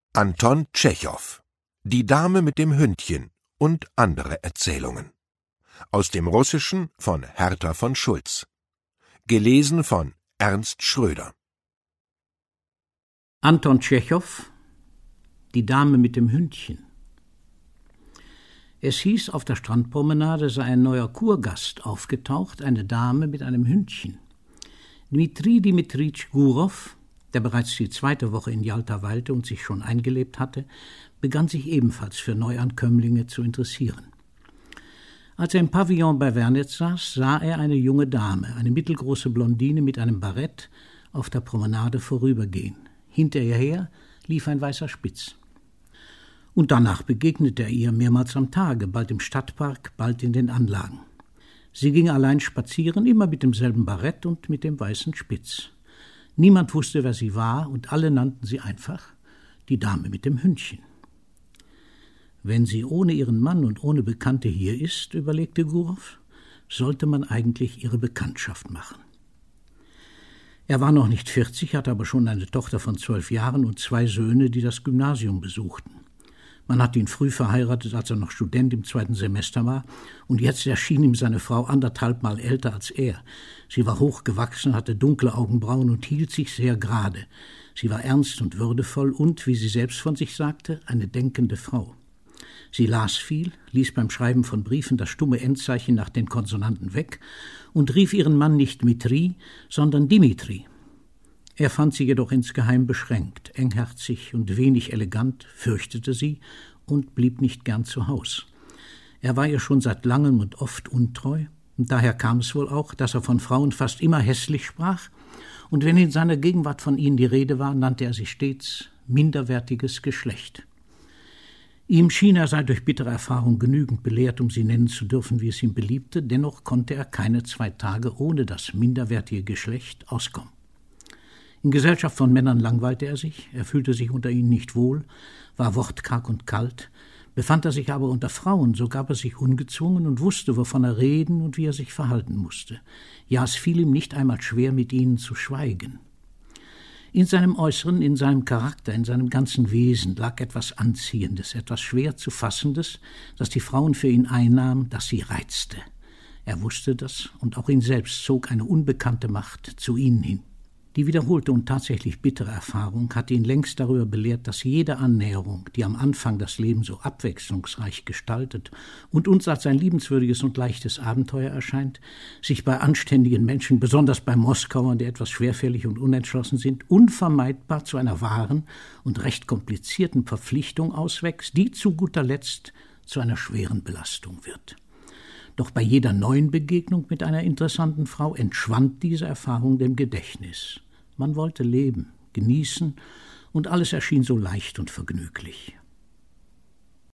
Anton Tschechow: Die Dame mit dem Hündchen und andere Erzählungen. Aus dem Russischen von Hertha von Schulz. Gelesen von Ernst Schröder. Anton Tschechow: Die Dame mit dem Hündchen. Es hieß, auf der Strandpromenade sei ein neuer Kurgast aufgetaucht, eine Dame mit einem Hündchen. Dmitri Dmitritsch Gurow, der bereits die 2. Woche in Jalta weilte und sich schon eingelebt hatte, begann sich ebenfalls für Neuankömmlinge zu interessieren. Als er im Pavillon bei Wernitz saß, sah er eine junge Dame, eine mittelgroße Blondine mit einem Barett, auf der Promenade vorübergehen. Hinter ihr her lief ein weißer Spitz. Und danach begegnete er ihr mehrmals am Tage, bald im Stadtpark, bald in den Anlagen. Sie ging allein spazieren, immer mit demselben Barett und mit dem weißen Spitz. Niemand wusste, wer sie war, und alle nannten sie einfach die Dame mit dem Hündchen. Wenn sie ohne ihren Mann und ohne Bekannte hier ist, überlegte Gurow, sollte man eigentlich ihre Bekanntschaft machen. Er war noch nicht 40, hatte aber schon eine Tochter von 12 Jahren und 2 Söhne, die das Gymnasium besuchten. Man hatte ihn früh verheiratet, als er noch Student im 2. Semester war, und jetzt erschien ihm seine Frau 1,5 Mal älter als er. Sie war hochgewachsen, hatte dunkle Augenbrauen und hielt sich sehr gerade. Sie war ernst und würdevoll und, wie sie selbst von sich sagte, eine denkende Frau. Sie las viel, ließ beim Schreiben von Briefen das stumme Endzeichen nach den Konsonanten weg und rief ihren Mann nicht Dmitri, sondern Dimitri. Er fand sie jedoch insgeheim beschränkt, engherzig und wenig elegant, fürchtete sie und blieb nicht gern zu Haus. Er war ihr schon seit langem und oft untreu, und daher kam es wohl auch, dass er von Frauen fast immer hässlich sprach, und wenn in seiner Gegenwart von ihnen die Rede war, nannte er sie stets minderwertiges Geschlecht. Ihm schien, er sei durch bittere Erfahrung genügend belehrt, um sie nennen zu dürfen, wie es ihm beliebte, dennoch konnte er keine 2 Tage ohne das minderwertige Geschlecht auskommen. In Gesellschaft von Männern langweilte er sich, er fühlte sich unter ihnen nicht wohl, war wortkarg und kalt. Befand er sich aber unter Frauen, so gab er sich ungezwungen und wusste, wovon er reden und wie er sich verhalten musste. Ja, es fiel ihm nicht einmal schwer, mit ihnen zu schweigen. In seinem Äußeren, in seinem Charakter, in seinem ganzen Wesen lag etwas Anziehendes, etwas schwer zu Fassendes, das die Frauen für ihn einnahm, das sie reizte. Er wusste das, und auch ihn selbst zog eine unbekannte Macht zu ihnen hin. Die wiederholte und tatsächlich bittere Erfahrung hatte ihn längst darüber belehrt, dass jede Annäherung, die am Anfang das Leben so abwechslungsreich gestaltet und uns als ein liebenswürdiges und leichtes Abenteuer erscheint, sich bei anständigen Menschen, besonders bei Moskauern, die etwas schwerfällig und unentschlossen sind, unvermeidbar zu einer wahren und recht komplizierten Verpflichtung auswächst, die zu guter Letzt zu einer schweren Belastung wird. Doch bei jeder neuen Begegnung mit einer interessanten Frau entschwand diese Erfahrung dem Gedächtnis. Man wollte leben, genießen, und alles erschien so leicht und vergnüglich.